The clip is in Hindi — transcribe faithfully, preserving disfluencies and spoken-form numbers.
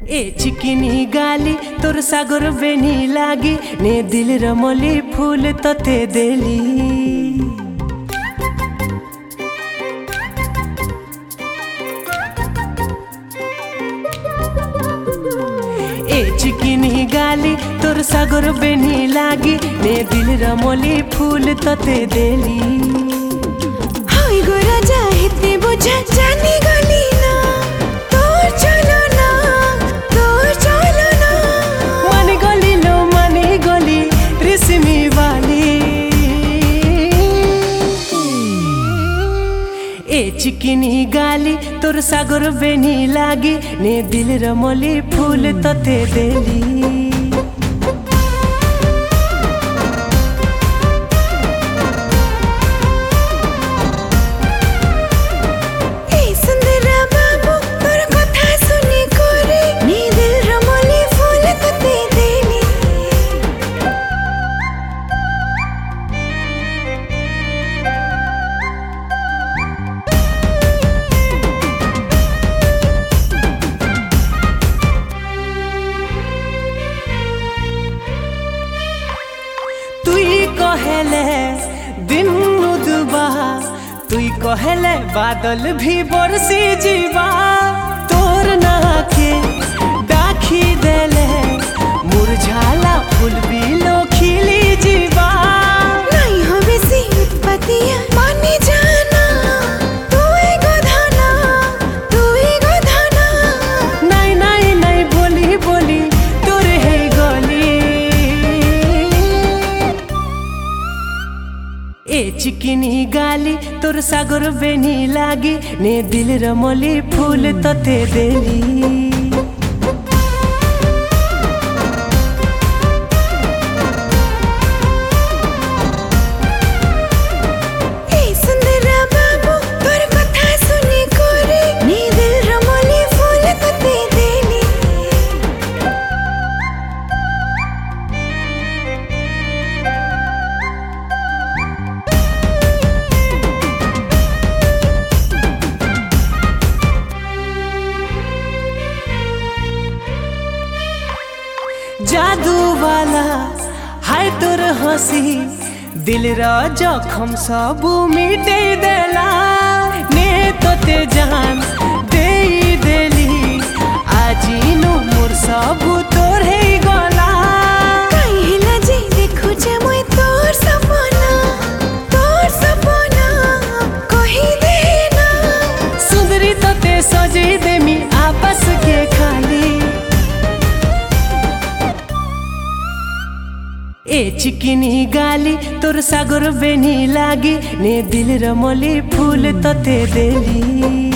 ए चिकिनी गाली तोर सागर बेनी लागी ने दिल रमली फूल तते देली। ए चिकिनी गाली तोर सागर बेनी लागी ने दिल रमली फूल तते देली। हाय गो राजा हिते बुझा जानी गली ना तोर चलो ना तोर चलो ना मन गली लो मनी गली रेशमी वाली। ए चिकिनी गाली तोर सागर बेनी लागी ने दिल रमली फूल तते देली। कहेले दिन दुबा तुई कहेले बादल भी बरसी जीवा तोर नाके डाखी देले मुरझाला फूल बिलो खिली जीवा। नहीं हो बेसी उत्पत्तियां माने जाना तू एगो धाना तू एगो धाना। नहीं नहीं नहीं बोली बोली तोर है गली। ए चिकिनी गाली तोर सागर बेनी लागी ने दिल रमली फूल तते देली। जादू वाला हाय तोर हंसी दिल रा जखम सबू मिटे देला ने तोते जान दे देली आजीनु मोर सबू तोर है गला। कहिला जे देखो जे मोय तोर सपना तोर सपना कहि देना सुंदरी तोते सजे देमी आपस के खाली। ए चिकिनी गाली तोर सागर बेनी लागी ने दिल रमली फूल तते देली।